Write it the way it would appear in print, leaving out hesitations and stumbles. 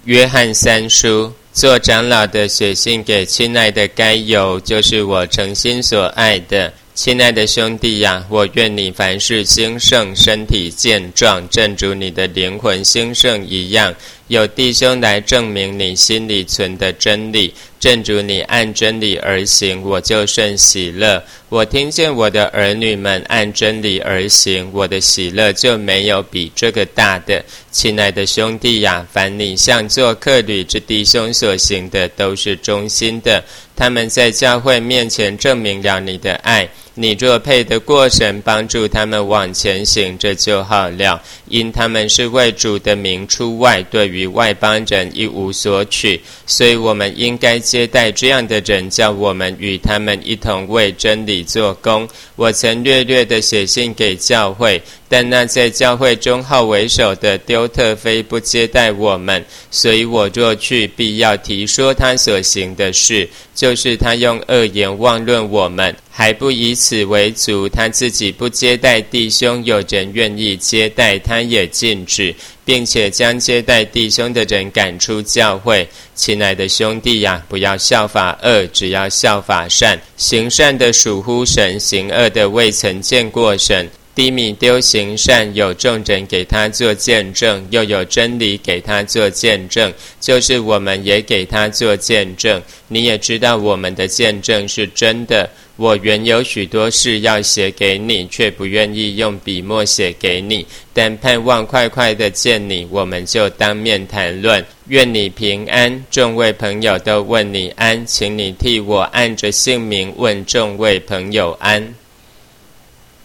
约翰三书，做长老的写信给亲爱的该犹，就是我诚心所爱的。亲爱的兄弟呀，我愿你凡事兴盛，身体健壮，正如你的灵魂兴盛一样。有弟兄来证明你心里存的真理，正如你按真理而行，我就甚喜乐。我听见我的儿女们按真理而行，我的喜乐就没有比这个大的。亲爱的兄弟呀，凡你向做客旅之弟兄所行的，都是忠心的。他们在教会面前证明了你的爱。你若配得过神帮助他们往前行，这就好了。因他们是为主的名出外，对于外邦人一无所取，所以我们应该接待这样的人，叫我们与他们一同为真理做工。我曾略略的写信给教会，但那在教会中号为首的丢特腓不接待我们，所以我若去，必要提说他所行的事，就是他用恶言妄论我们，还不以此为足，他自己不接待弟兄，有人愿意接待，他也禁止，并且将接待弟兄的人赶出教会。亲爱的兄弟呀，不要效法恶，只要效法善。行善的属乎神，行恶的未曾见过神。低米丢行善，有众人给他做见证，又有真理给他做见证，就是我们也给他做见证。你也知道我们的见证是真的。我原有许多事要写给你，却不愿意用笔墨写给你，但盼望快快的见你，我们就当面谈论。愿你平安，众位朋友都问你安，请你替我按着姓名问众位朋友安。